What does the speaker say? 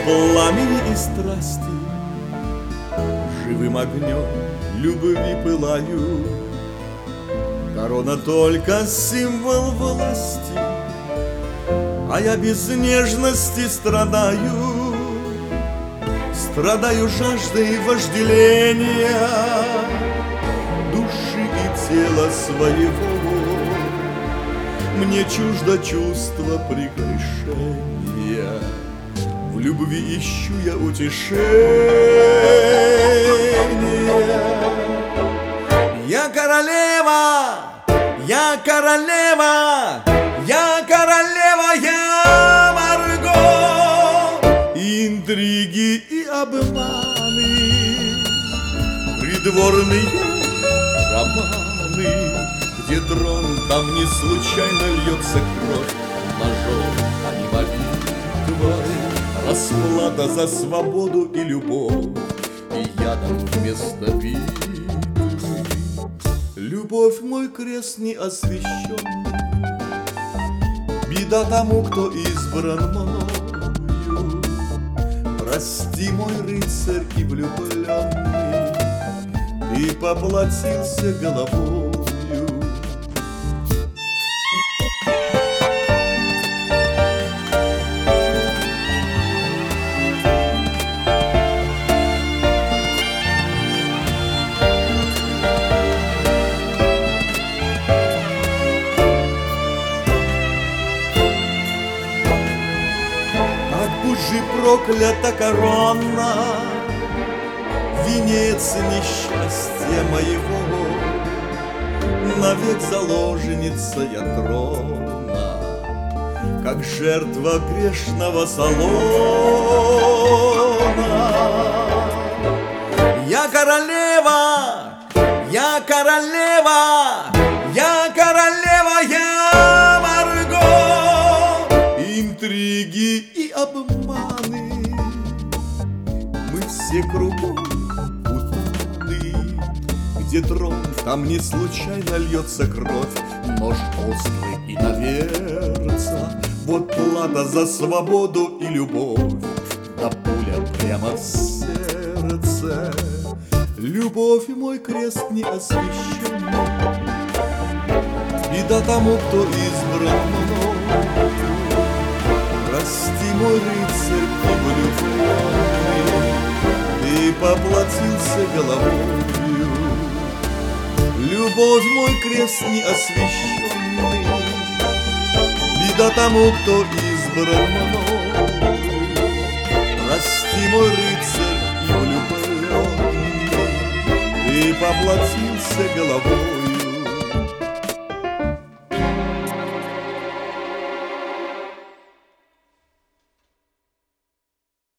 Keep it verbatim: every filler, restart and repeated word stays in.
пламени и страсти, живым огнем любви пылаю. Корона только символ власти, а я без нежности страдаю. Страдаю жаждой вожделения души и тела своего. Мне чуждо чувство прегрешения, в любви ищу я утешения. Я королева, я королева, я королева, я Марго. Интриги и обманы, придворные романы, где трон, там не случайно льется кровь, ножом, а не молитвой, расплата за свободу и любовь, и ядом вместо битвы. Любовь мой крест не освящен, беда тому, кто избран мною. Прости, мой рыцарь и влюбленный, ты поплатился головою. Будь проклята корона, венец несчастья моего, навек заложница я трона, как жертва грешного салона. Я королева, я королева, я королева, я Марго. Интриги и обманы, мы все кругом путаны. Где трон, там не случайно льется кровь, нож острый и наверца. Вот плата за свободу и любовь, да пуля прямо в сердце. Любовь мой крест не освящен, беда тому, кто избран мною. Прости, мой рыцарь и влюбленный, ты поплатился головою. Любовь мой крест не освященный, беда тому, кто избран мною. Прости, мой рыцарь и влюбленный, ты поплатился головою.